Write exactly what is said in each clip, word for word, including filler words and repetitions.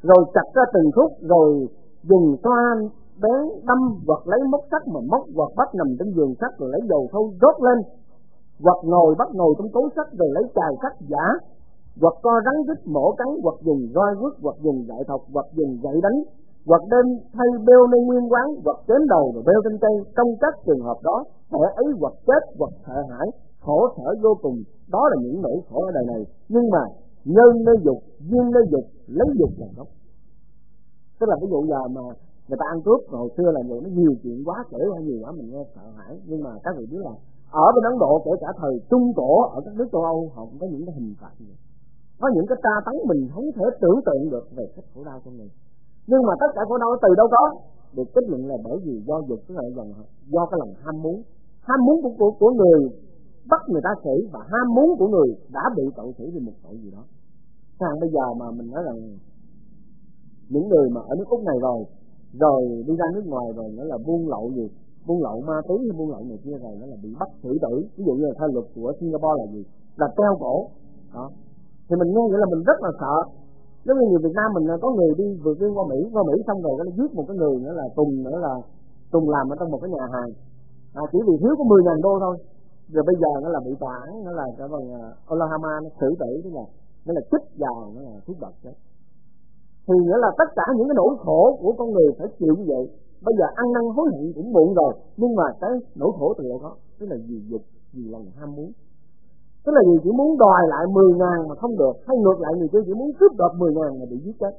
rồi chặt ra từng khúc, rồi dùng xoa bén đâm hoặc lấy móc sắt mà móc, hoặc bắt nằm trên giường sắt rồi lấy dầu thau rót lên, hoặc ngồi bắt ngồi trong cối sắt rồi lấy chài sắt giả, hoặc co rắn rít mổ cắn, hoặc dùng roi quất, hoặc dùng gậy thọc, hoặc dùng gậy đánh, hoặc đem thay bêu nơi nguyên quán, hoặc chém đầu rồi bêu trên cây. Trong các trường hợp đó, kẻ ấy hoặc chết hoặc sợ hãi, khổ sở vô cùng. Đó là những nỗi khổ ở đời này. Nhưng mà nhân nơi dục, duyên nơi dục, lấy dục làm gốc. Tức là ví dụ giờ mà người ta ăn cướp hồi xưa là vậy, nó nhiều chuyện quá, kể quá nhiều quá mình nghe sợ hãi. Nhưng mà các vị biết là ở bên Ấn Độ, kể cả thời Trung Cổ, ở các nước châu Âu, họ cũng có những cái hình phạt như vậy. Có những cái tra tấn mình không thể tưởng tượng được về cái khổ đau trong mình. Nhưng mà tất cả khổ đau từ đâu có? Được kết luận là bởi vì do dục, tức là do cái lòng ham muốn. Ham muốn của, của, của người bắt người ta xử, và ham muốn của người đã bị tội xử vì một tội gì đó. Sang bây giờ mà mình nói rằng những người mà ở nước Úc này rồi, rồi đi ra nước ngoài rồi nó là buôn lậu gì, buôn lậu ma túy hay buôn lậu này kia rồi nó là bị bắt xử tử. Ví dụ như là theo luật của Singapore là gì? Là treo cổ. Đó. Thì mình nghe vậy là mình rất là sợ. Giống như người Việt Nam mình có người đi vượt biên qua Mỹ, qua Mỹ xong rồi nó giết một cái người nữa là Tùng nữa là Tùng làm ở trong một cái nhà hàng. À, chỉ vì thiếu có mười ngàn đô thôi. Rồi bây giờ nó là bị tòa án, nó là cái bằng uh, Oklahoma nó xử tử, tức là nó là chích vào, nó là thuốc độc đấy. Thì nghĩa là tất cả những cái nỗi khổ của con người phải chịu như vậy. Bây giờ ăn năn hối hận cũng muộn rồi, nhưng mà cái nỗi khổ từ đâu có, tức là vì dục, vì lòng ham muốn. Tức là gì? Chỉ muốn đòi lại mười ngàn mà không được, hay ngược lại người kia chỉ muốn cướp đoạt mười ngàn mà bị giết chết.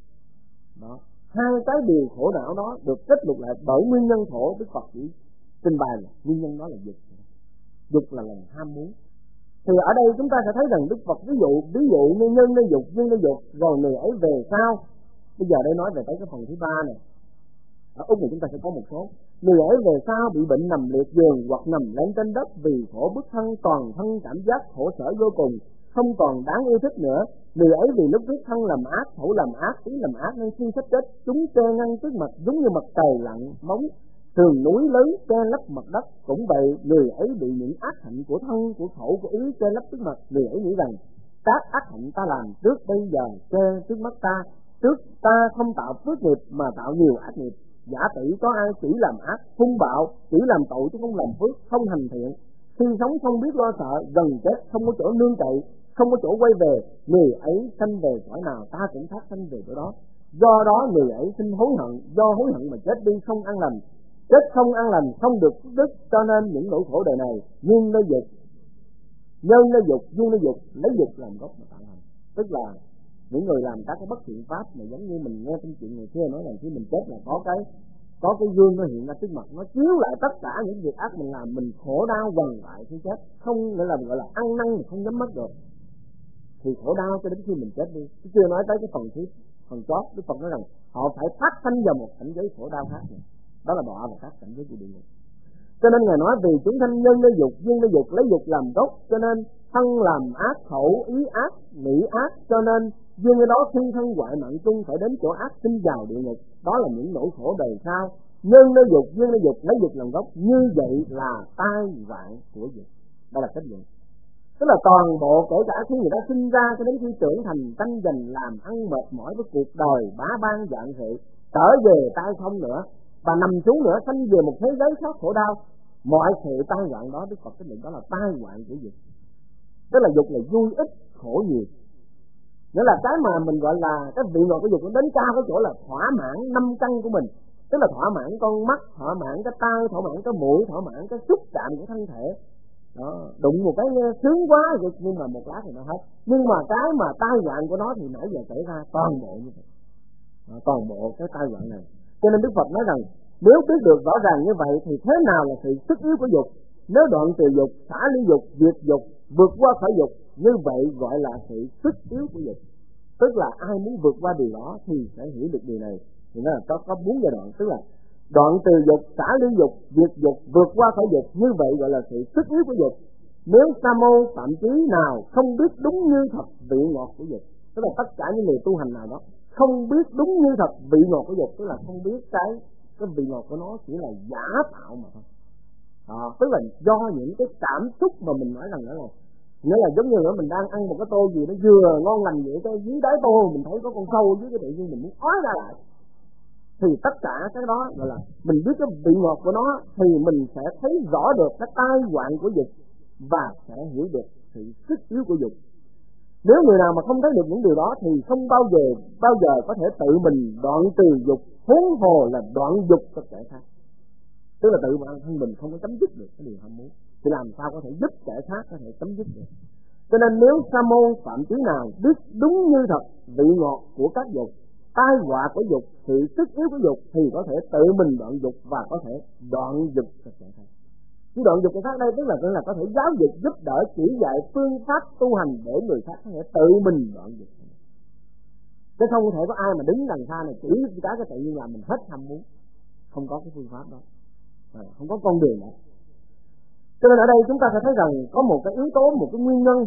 Đó. Hai cái điều khổ não đó được kết luận lại bởi nguyên nhân khổ. Đức Phật chỉ trình bày là nguyên nhân đó là dục. Dục là lòng ham muốn. Thì ở đây chúng ta sẽ thấy rằng Đức Phật ví dụ ví dụ như nhân nơi dục, nhân nơi dục, rồi người ấy về sau. Bây giờ đây nói về tới cái phần thứ ba này. Ở Úc này chúng ta sẽ có một số. Người ấy về sau bị bệnh nằm liệt giường hoặc nằm lên trên đất vì khổ bức thân, toàn thân cảm giác khổ sở vô cùng, không còn đáng yêu thích nữa. Người ấy vì lúc trước thân làm ác, khẩu làm ác, ý làm ác nên khi sắp chết, chúng che ngăn trước mặt giống như mặt trời lặn bóng, sườn núi lớn che lấp mặt đất. Cũng vậy, người ấy bị những ác hạnh của thân, của khẩu, của ý che lấp trước mặt. Người ấy nghĩ rằng các ác hạnh ta làm trước bây giờ che trước mắt ta, trước ta không tạo phước nghiệp mà tạo nhiều ác nghiệp. Giả tỷ có ai chỉ làm ác, hung bạo, chỉ làm tội chứ không làm phước, không hành thiện. Khi sống không biết lo sợ, gần chết không có chỗ nương cậy, không có chỗ quay về. Người ấy sanh về cõi nào ta cũng thác sanh về chỗ đó. Do đó người ấy sinh hối hận, do hối hận mà chết đi không an lành. Chết không an lành, không được phước đức, cho nên những nỗi khổ đời này nhưng nơi dục, nhân nơi dục, duyên nơi dục, lấy dục làm gốc mà tạo thành. Tức là những người làm các cái bất thiện pháp mà giống như mình nghe trong chuyện người xưa nói rằng khi mình chết là có cái có cái gương nó hiện ra trước mặt, nó chiếu lại tất cả những việc ác mình làm, mình khổ đau quằn lại khi chết, không nghĩa là gọi là ăn năn mà không nhắm mắt được, thì khổ đau cho đến khi mình chết đi. Chứ chưa nói tới cái phần thứ phần chót, Đức Phật nói rằng họ phải phát sanh vào một cảnh giới khổ đau khác này. Đó là đọa vào các cảnh giới của địa ngục. Cho nên Ngài nói vì chúng sanh nhân nơi dục, duyên nơi dục, lấy dục làm gốc, cho nên thân làm ác, khẩu ý ác, nghĩ ác, cho nên duyên nơi đó khi thân hoại mạng chung phải đến chỗ ác sinh vào địa ngục. Đó là những nỗi khổ đời sau. Nhân nơi dục, duyên nơi dục, lấy dục làm gốc, như vậy là tai vạn của dục. Đó là kết luận. Tức là toàn bộ kể cả khi người ta sinh ra cho đến khi trưởng thành, tranh giành làm ăn mệt mỏi với cuộc đời bá ban dạng sự, trở về tay không nữa và nằm xuống nữa, sanh về một thế giới khác khổ đau. Mọi sự tai hoạn đó Đức Phật kết luận đó là tai hoạn của dục. Tức là dục là vui ít khổ nhiều. Nghĩa là cái mà mình gọi là cái vị ngọt của dục nó đến cao cái chỗ là thỏa mãn năm căn của mình. Tức là thỏa mãn con mắt, thỏa mãn cái tai, thỏa mãn cái mũi, thỏa mãn cái xúc chạm của thân thể. Đó, đụng một cái sướng quá rồi, nhưng mà một lát thì nó hết. Nhưng mà cái mà tai hoạn của nó thì nãy giờ kể ra toàn bộ như vậy. Đó, toàn bộ cái tai hoạn này. Cho nên Đức Phật nói rằng nếu biết được rõ ràng như vậy thì thế nào là sự sức yếu của dục? Nếu đoạn từ dục, xả ly dục, diệt dục, vượt qua khỏi dục, như vậy gọi là sự sức yếu của dục. Tức là ai muốn vượt qua điều đó thì sẽ hiểu được điều này. Thì nó là có có bốn giai đoạn, tức là đoạn từ dục, xả ly dục, diệt dục, vượt qua khỏi dục, như vậy gọi là sự sức yếu của dục. Nếu sa môn phạm chí nào không biết đúng như thật vị ngọt của dục, tức là tất cả những người tu hành nào đó không biết đúng như thật vị ngọt của dục, tức là không biết cái cái vị ngọt của nó chỉ là giả tạo mà thôi. À, tức là do những cái cảm xúc mà mình nói rằng đó là Nghĩa là giống như là mình đang ăn một cái tô gì nó vừa ngon lành vậy, cái dưới đáy tô mình thấy có con sâu dưới cái tự nhiên mình muốn ói ra lại. Thì tất cả cái đó gọi là mình biết cái vị ngọt của nó thì mình sẽ thấy rõ được cái tai họa của dục và sẽ hiểu được sự sức yếu của dục. Nếu người nào mà không thấy được những điều đó thì không bao giờ bao giờ có thể tự mình đoạn từ dục, huống hồ là đoạn dục cho kẻ khác. Tức là tự bản thân mình không có chấm dứt được cái điều ham muốn, thì làm sao có thể giúp kẻ khác có thể chấm dứt được. Cho nên nếu sa môn Phạm Chí nào biết đúng như thật vị ngọt của các dục, tai họa của dục, sự sức yếu của dục, thì có thể tự mình đoạn dục và có thể đoạn dục cho kẻ khác. Chứ đoạn dục kẻ khác đây tức là là có thể giáo dục, giúp đỡ, chỉ dạy phương pháp tu hành để người khác có thể tự mình đoạn dục. Chứ không thể có ai mà đứng đằng xa này chỉ cái cái tự nhiên là mình hết ham muốn. Không có cái phương pháp đó, à, không có con đường đó. Cho nên ở đây chúng ta sẽ thấy rằng có một cái yếu tố, một cái nguyên nhân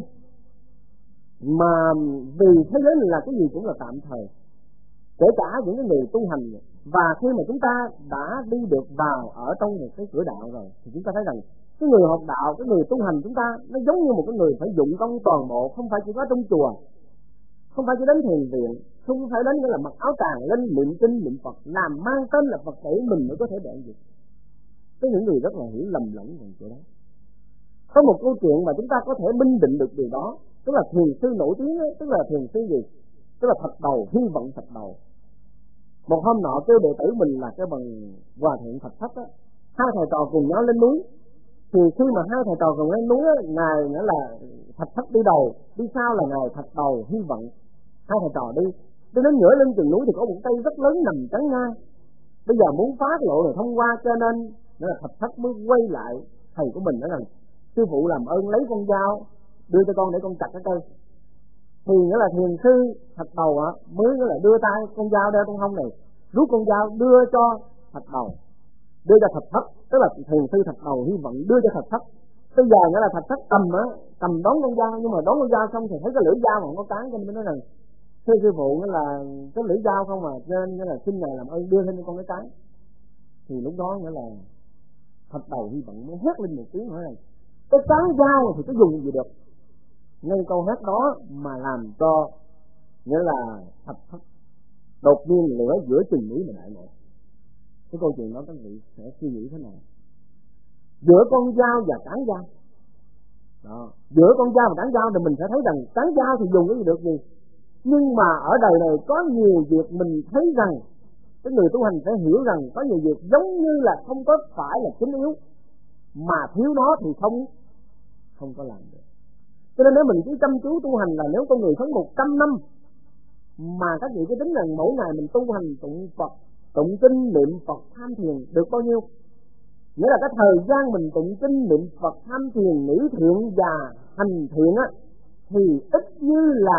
mà vì thế giới là cái gì cũng là tạm thời, kể cả những cái người tu hành. Và khi mà chúng ta đã đi được vào ở trong một cái cửa đạo rồi thì chúng ta thấy rằng cái người học đạo, cái người tu hành chúng ta nó giống như một cái người phải dụng công toàn bộ, không phải chỉ có trong chùa, không phải chỉ đến thiền viện, không phải đến cái là mặc áo tràng lên niệm kinh niệm Phật, làm mang tên là Phật tử mình mới có thể đoạn dục. Có những người rất là hiểu lầm lẫn về chỗ đó. Có một câu chuyện mà chúng ta có thể minh định được điều đó, tức là thiền sư nổi tiếng ấy, tức là thiền sư gì? Tức là Thạch Đầu, Hy Vọng Thạch Đầu. Một hôm nọ kêu đệ tử mình là cái bằng Hòa Thượng Thạch Thất á, hai thầy trò cùng nhau lên núi. Thì khi mà hai thầy trò cùng lên núi á, ngài nữa là Thạch Thất đi đầu, đi sau là ngài Thạch Đầu, Hy Vọng. Hai thầy trò đi, đi đến giữa lưng chừng núi thì có một cây rất lớn nằm chắn ngang. Bây giờ muốn phá cái lộ này thông qua, cho nên nữa là Thạch Thất mới quay lại thầy của mình nói rằng sư phụ làm ơn lấy con dao đưa cho con để con chặt cái cây. Thì nghĩa là thiền sư Thạch Đầu á mới nghĩa là đưa tay con dao đeo trong hông này, rút con dao đưa cho Thạch Đầu, đưa cho Thạch Thất, tức là thiền sư Thạch Đầu Hy Vọng đưa cho Thạch Thất. Bây giờ nghĩa là Thạch Thất cầm á, cầm đón con dao, nhưng mà đón con dao xong thì thấy cái lưỡi dao mà không có cán, cho nên mới nói rằng thưa sư phụ nghĩa là cái lưỡi dao không mà, nên nghĩa là xin ngài làm ơn đưa thêm cho con cái cán. Thì lúc đó nghĩa là Thạch Đầu Hy Vọng mới hét lên một tiếng hỏi rằng cái cán dao thì có dùng gì được. Ngay câu hát đó mà làm cho nghĩa là Thạch Thất đột nhiên lửa giữa chừng núi mà đại ngộ. Cái câu chuyện đó các vị sẽ suy nghĩ thế nào? Giữa con dao và cán dao đó, giữa con dao và cán dao thì mình sẽ thấy rằng cán dao thì dùng cái gì được gì. Nhưng mà ở đời này có nhiều việc mình thấy rằng cái người tu hành sẽ hiểu rằng có nhiều việc giống như là không có phải là chính yếu, mà thiếu nó thì không không có làm được. Cho nên nếu mình chỉ chăm chú tu hành là nếu con người sống một trăm năm mà các vị cứ tính rằng mỗi ngày mình tu hành tụng Phật, tụng kinh niệm Phật tham thiền được bao nhiêu? Nghĩa là cái thời gian mình tụng kinh niệm Phật tham thiền nghĩ thiện và hành thiện á thì ít như là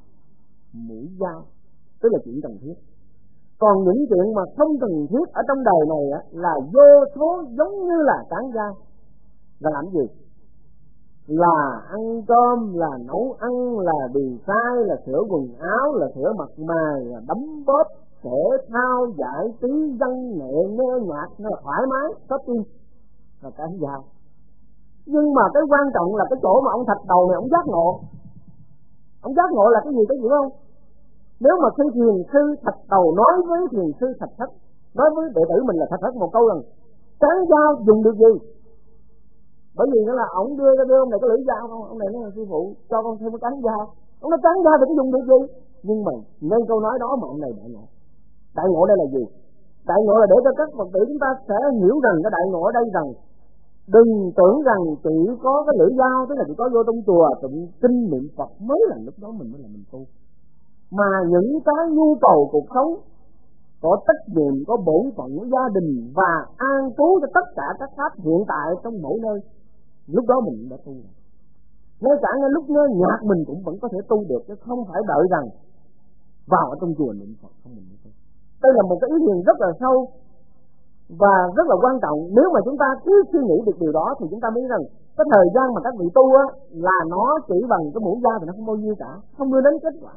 mũi dao, tức là chuyện cần thiết. Còn những chuyện mà không cần thiết ở trong đời này á là vô số, giống như là cán dao. Là làm gì? Là ăn cơm, là nấu ăn, là đì sai, là sửa quần áo, là sửa mặt mày, là đấm bóp, thể thao, giải trí, văn nghệ, nghe nhạc, nó là thoải mái, shopping, là cái dao. Nhưng mà cái quan trọng là cái chỗ mà ông Thạch Đầu này ông giác ngộ. Ông giác ngộ là cái gì, cái gì không? Nếu mà khi thiền sư Thạch Đầu nói với thiền sư Thạch Thất, nói với đệ tử mình là Thạch Thất một câu rằng cán dao dùng được gì? Bởi vì nó là ông đưa ra đưa ông này cái lưỡi dao không, ông này nói là sư phụ cho con thêm cái cán dao. Ông nói cán dao thì có dùng được gì? Nhưng mà ngay câu nói đó mà ông này đại ngộ. Đại ngộ đây là gì? Đại ngộ là để cho các Phật tử chúng ta sẽ hiểu rằng cái đại ngộ ở đây rằng đừng tưởng rằng chỉ có cái lưỡi dao, tức là chỉ có vô trong chùa tụng kinh niệm Phật mới là lúc đó mình mới là mình tu. Mà những cái nhu cầu cuộc sống, có trách nhiệm, có bổn phận của gia đình và an trú cho tất cả các pháp hiện tại trong mỗi nơi, lúc đó mình đã tu rồi. Ngay cả ngay lúc nghe nhạc mình cũng vẫn có thể tu được, chứ không phải đợi rằng vào ở trong chùa niệm Phật không mình mới tu. Đây là một cái ý niệm rất là sâu và rất là quan trọng. Nếu mà chúng ta cứ suy nghĩ được điều đó thì chúng ta mới rằng cái thời gian mà các vị tu á là nó chỉ bằng cái mũi dao thì nó không bao nhiêu cả, không đưa đến kết quả.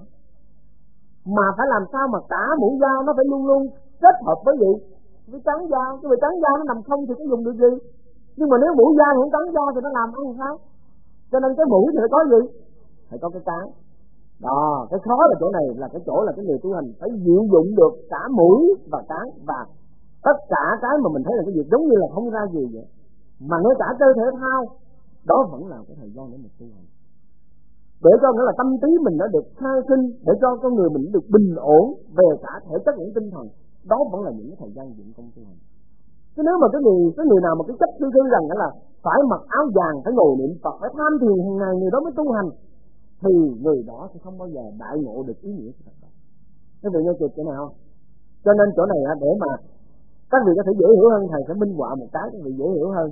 Mà phải làm sao mà cả mũi dao nó phải luôn luôn kết hợp với gì? Với cán dao. Cái vì cán dao nó nằm không thì có dùng được gì? Nhưng mà nếu mũi dao không cán dao thì nó làm ăn sao? Cho nên cái mũi thì phải có gì? Phải có cái cái. Đó, cái khó là chỗ này, là cái chỗ là cái người tu hành phải diệu dụng được cả mũi và cái, và tất cả cái mà mình thấy là cái việc giống như là không ra gì vậy. Mà ngay cả chơi thể thao, đó vẫn là cái thời gian để mình tu hành. Để cho nghĩa là tâm trí mình nó được khai sinh, để cho con người mình được bình ổn về cả thể chất lẫn tinh thần, đó vẫn là những cái thời gian dụng công tu hành. Chứ nếu mà cái người cái người nào mà cái chấp tư tư rằng là phải mặc áo vàng, phải ngồi niệm Phật, phải tham thiền hàng ngày, người đó mới tu hành, thì người đó sẽ không bao giờ đại ngộ được ý nghĩa của Phật đạo. Các vị nghe kịp chỗ nào? Cho nên chỗ này để mà các vị có thể dễ hiểu hơn, thầy sẽ minh họa một cái các vị dễ hiểu hơn.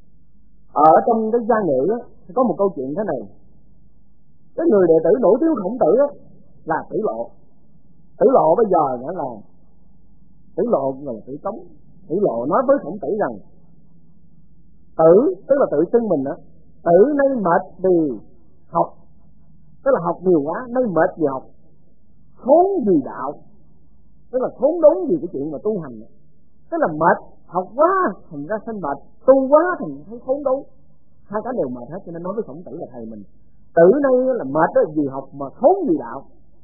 Ở trong cái gia ngữ có một câu chuyện thế này. Cái người đệ tử nổi tiếng Khổng Tử là Tử Lộ. Tử Lộ bây giờ nữa là Tử Lộ người là Tử Tống. Tử Lộ nói với Khổng Tử rằng: Tử, tức là tự xưng mình đó, Tử nay mệt vì học, tức là học nhiều quá, nay mệt vì học, khốn vì đạo, tức là khốn đốn vì cái chuyện mà tu hành, tức là mệt, học quá thành ra sanh mệt, tu quá thành thấy khốn đốn, hai cái đều mệt hết. Cho nên nói với Khổng Tử là thầy mình, Tử nay là mệt đó vì học mà khốn vì đạo,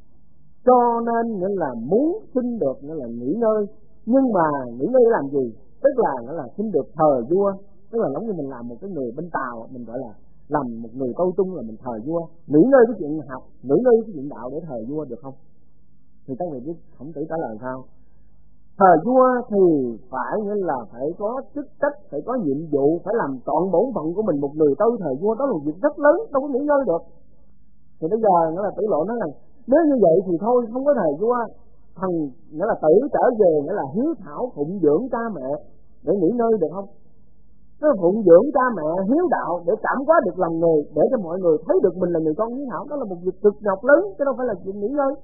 cho nên nghĩa là muốn xin được nghĩa là nghỉ ngơi, nhưng mà nghỉ ngơi để làm gì? Tức là nghĩa là xin được thờ vua, tức là giống như mình làm một cái người bên Tàu, mình gọi là làm một người tâu trung là mình thờ vua, nghỉ ngơi cái chuyện học, nghỉ ngơi cái chuyện đạo để thờ vua được không? Thì các người biết Khổng Tử trả lời sao? Thờ vua thì phải nghĩa là phải có chức trách, phải có nhiệm vụ, phải làm trọn bổn phận của mình. Một người tâu thờ vua đó là một việc rất lớn, đâu có nghỉ ngơi được. Thì bây giờ nghĩa là Tử Lộ nói rằng nếu như vậy thì thôi không có thờ vua, thằng nghĩa là Tử trở về nghĩa là hiếu thảo phụng dưỡng cha mẹ để nghỉ ngơi được không? Nó phụng dưỡng cha mẹ, hiếu đạo để cảm hóa được lòng người, để cho mọi người thấy được mình là người con hiếu thảo, đó là một việc cực nhọc lớn chứ đâu phải là chuyện nghỉ ngơi.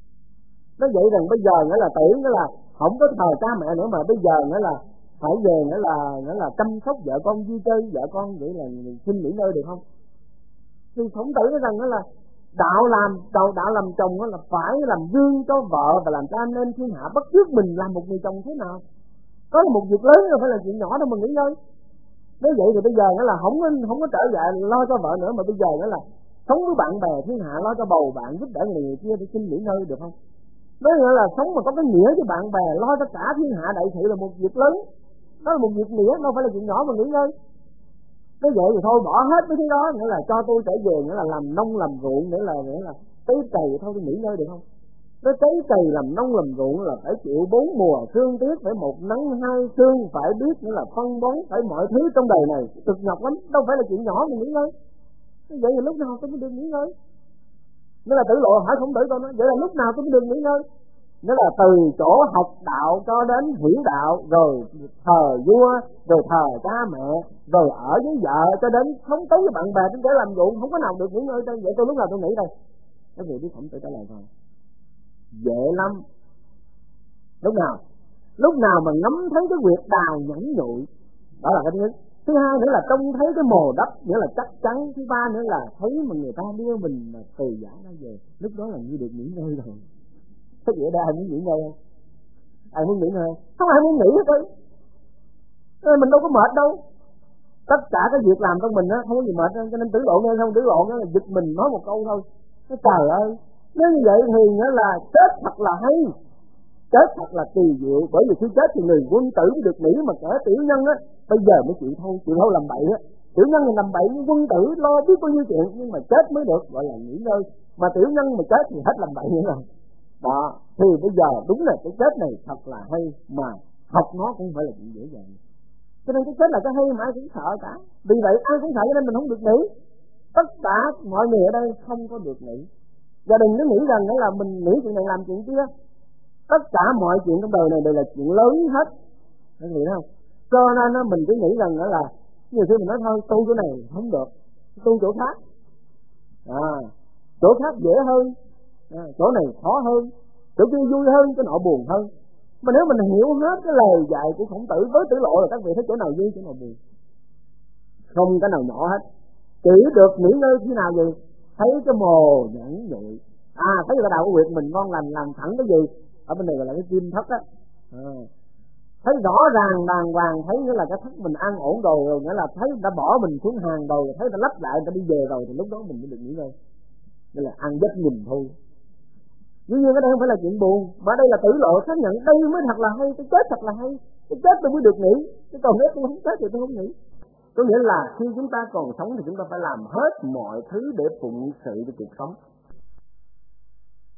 Nó vậy rằng bây giờ nghĩa là Tử nghĩa là không có thờ cha mẹ nữa, mà bây giờ nghĩa là phải về nghĩa là nghĩa là chăm sóc vợ con, vui chơi vợ con, vậy là xin nghỉ ngơi được không? Thì Khổng Tử nói rằng đó là đạo làm đạo đạo làm chồng là phải làm gương cho vợ và làm cha nên thiên hạ, bất cứ mình làm một người chồng thế nào, đó là một việc lớn, đâu phải là chuyện nhỏ đâu mà nghỉ ngơi. Nếu vậy thì bây giờ nghĩa là không không có trở về lo cho vợ nữa, mà bây giờ nghĩa là sống với bạn bè thiên hạ, lo cho bầu bạn, giúp đỡ người kia thì xin nghỉ ngơi được không? Nói nghĩa là sống mà có cái nghĩa với bạn bè, lo cho cả thiên hạ đại thị là một việc lớn, đó là một việc nghĩa, đâu phải là chuyện nhỏ mà nghỉ ngơi. Nếu vậy thì thôi bỏ hết mấy thứ đó, nghĩa là cho tôi trở về nghĩa là làm nông làm ruộng, nghĩa là nghĩa là cấy cày, thôi tôi nghỉ ngơi được không? Nó cấy cày làm nông làm ruộng là phải chịu bốn mùa sương tuyết, phải một nắng hai sương, phải biết nghĩa là phân bón, phải mọi thứ trong đời này cực nhọc lắm, đâu phải là chuyện nhỏ mà nghỉ ngơi. Vậy thì lúc nào tôi mới được nghỉ ngơi? Nên là Tử Lộ hỏi Khổng Tử câu nói, vậy là lúc nào tôi mới được nghỉ ngơi? Nghĩa là từ chỗ học đạo cho đến hiểu đạo, rồi thờ vua, rồi thờ cha mẹ, rồi ở với vợ, cho đến sống tới với bạn bè, đến để làm ruộng, không có nào được nghỉ ngơi đâu. Vậy tôi lúc nào tôi nghỉ đây? Cái gì biết Khổng Tử trả lời rồi, dễ lắm. Lúc nào? Lúc nào mà ngắm thấy cái huyệt đào nhẵn nhụi, đó là cái thứ nhất. Thứ hai nữa là trông thấy cái mồ đất, nghĩa là chắc chắn. Thứ ba nữa là thấy mà người ta đưa mình mà từ giả ra về, lúc đó là như được nghỉ ngơi rồi. Thế vậy đây ai muốn nghỉ ngơi không? Ai muốn nghỉ ngơi? Không ai muốn nghỉ hết đấy. Mình đâu có mệt đâu. Tất cả cái việc làm trong mình á không có gì mệt đâu. Cho nên Tử Lộ nghe không, Tử Lộ nó là giật mình nói một câu thôi. Cái trời ơi, nếu như vậy thì nghĩa là chết thật là hay, chết thật là kỳ diệu. Bởi vì khi chết thì người quân tử được nghỉ, mà kẻ tiểu nhân á bây giờ mới chịu thôi, chịu thôi làm bậy á. Tiểu nhân thì làm bậy, quân tử lo biết bao nhiêu chuyện, nhưng mà chết mới được gọi là nghỉ ngơi. Mà tiểu nhân mà chết thì hết làm bậy nữa rồi. Đó, thì bây giờ đúng là cái chết này thật là hay, mà học nó cũng phải là chuyện dễ dàng. Cho nên cái chết là cái hay mà ai cũng sợ cả. Vì vậy ai cũng sợ cho nên mình không được nghỉ. Tất cả mọi người ở đây không có được nghỉ. Gia đình nó nghĩ rằng là mình nghĩ chuyện này làm chuyện kia. Tất cả mọi chuyện trong đời này đều là chuyện lớn hết. Các người thấy không? Cho nên mình cứ nghĩ rằng là nhiều khi mình nói thôi tu chỗ này không được, tu chỗ khác. À, chỗ khác dễ hơn. À, chỗ này khó hơn, chỗ kia vui hơn, chỗ nọ buồn hơn. Mà nếu mình hiểu hết cái lời dạy của Khổng Tử với Tử Lộ là các vị thấy chỗ nào vui, chỗ nào buồn, không cái nào nhỏ hết. Chỉ được nghỉ ngơi khi nào vậy? Thấy cái mồ nhẵn nhụi, à thấy cái đạo của huyệt mình ngon lành, làm thẳng cái gì ở bên này gọi là cái kim thất á, à, thấy rõ ràng đàng hoàng, thấy nghĩa là cái thất mình an ổn rồi, rồi nghĩa là thấy đã bỏ mình xuống hàng rồi, thấy đã lắp lại, đã đi về rồi, thì lúc đó mình mới được nghỉ ngơi. Đây là ăn giấc nhìn thôi. Dĩ nhiên cái đây không phải là chuyện buồn, mà đây là tử lộ xác nhận đây mới thật là hay, cái chết thật là hay, cái chết tôi mới được nghỉ, cái còn nếu tôi không chết thì tôi không nghỉ. Có nghĩa là khi chúng ta còn sống thì chúng ta phải làm hết mọi thứ để phụng sự cho cuộc sống.